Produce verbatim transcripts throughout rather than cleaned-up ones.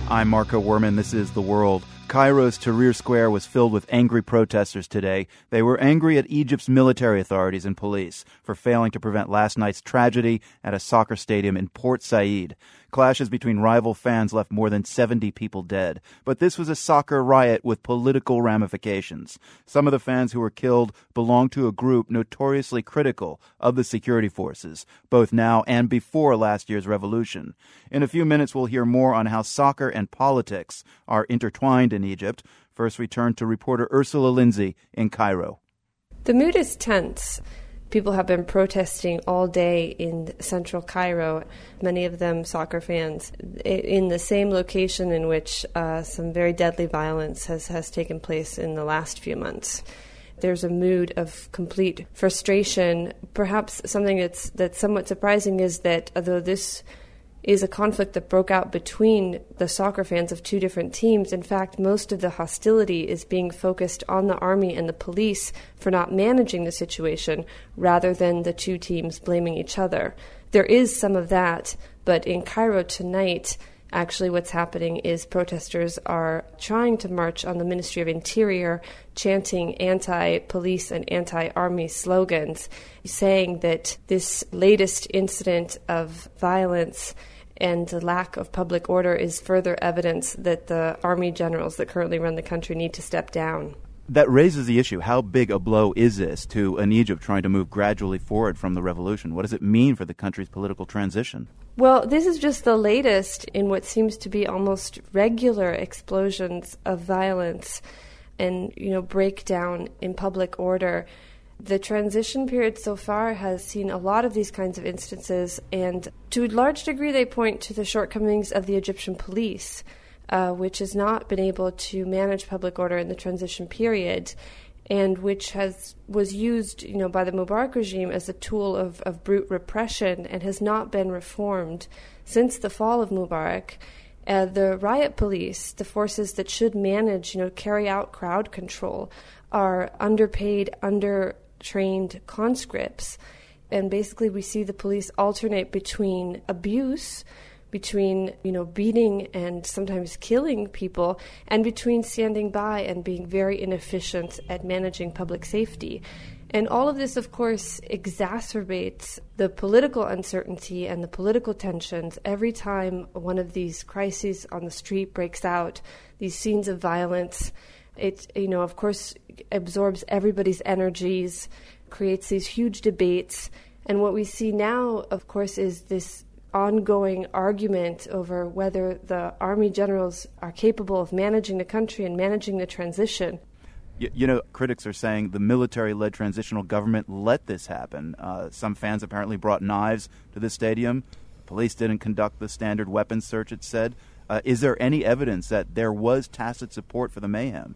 I'm Marco Werman. This is The World. Cairo's Tahrir Square was filled with angry protesters today. They were angry at Egypt's military authorities and police for failing to prevent last night's tragedy at a soccer stadium in Port Said. Clashes between rival fans left more than seventy people dead. But this was a soccer riot with political ramifications. Some of the fans who were killed belonged to a group notoriously critical of the security forces, both now and before last year's revolution. In a few minutes, we'll hear more on how soccer and politics are intertwined in Egypt. First, we turn to reporter Ursula Lindsay in Cairo. The mood is tense. People have been protesting all day in central Cairo, many of them soccer fans, in the same location in which uh, some very deadly violence has, has taken place in the last few months. There's a mood of complete frustration. Perhaps something that's, that's somewhat surprising is that although this is a conflict that broke out between the soccer fans of two different teams. In fact, most of the hostility is being focused on the army and the police for not managing the situation rather than the two teams blaming each other. There is some of that, but in Cairo tonight, actually what's happening is protesters are trying to march on the Ministry of Interior, chanting anti-police and anti-army slogans, saying that this latest incident of violence and the lack of public order is further evidence that the army generals that currently run the country need to step down. That raises the issue. How big a blow is this to an Egypt trying to move gradually forward from the revolution? What does it mean for the country's political transition? Well, this is just the latest in what seems to be almost regular explosions of violence and, you know, breakdown in public order. The transition period so far has seen a lot of these kinds of instances, and to a large degree they point to the shortcomings of the Egyptian police, uh, which has not been able to manage public order in the transition period, and which has was used, you know, by the Mubarak regime as a tool of, of brute repression and has not been reformed since the fall of Mubarak. Uh, the riot police, the forces that should manage, you know, carry out crowd control, are underpaid, under-trained conscripts. And basically we see the police alternate between abuse, between, you know, beating and sometimes killing people, and between standing by and being very inefficient at managing public safety. And all of this, of course, exacerbates the political uncertainty and the political tensions every time one of these crises on the street breaks out, these scenes of violence. It, you know, of course, absorbs everybody's energies, creates these huge debates. And what we see now, of course, is this ongoing argument over whether the army generals are capable of managing the country and managing the transition. You, you know, critics are saying the military-led transitional government let this happen. Uh, some fans apparently brought knives to the stadium. Police didn't conduct the standard weapons search, it said. Uh, is there any evidence that there was tacit support for the mayhem?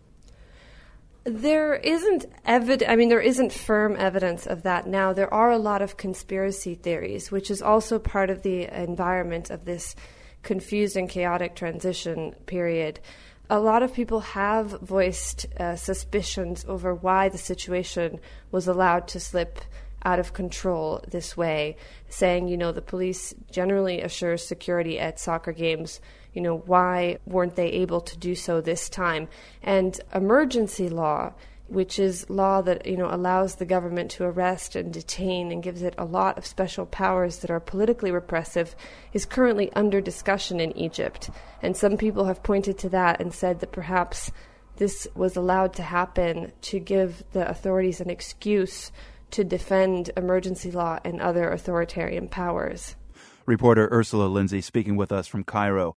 There isn't evid- I mean, there isn't firm evidence of that now. There are a lot of conspiracy theories, which is also part of the environment of this confused and chaotic transition period. A lot of people have voiced uh, suspicions over why the situation was allowed to slip out of control this way, saying, you know, the police generally assures security at soccer games. You know, why weren't they able to do so this time? And emergency law, which is law that, you know, allows the government to arrest and detain and gives it a lot of special powers that are politically repressive, is currently under discussion in Egypt. And some people have pointed to that and said that perhaps this was allowed to happen to give the authorities an excuse to defend emergency law and other authoritarian powers. Reporter Ursula Lindsay speaking with us from Cairo.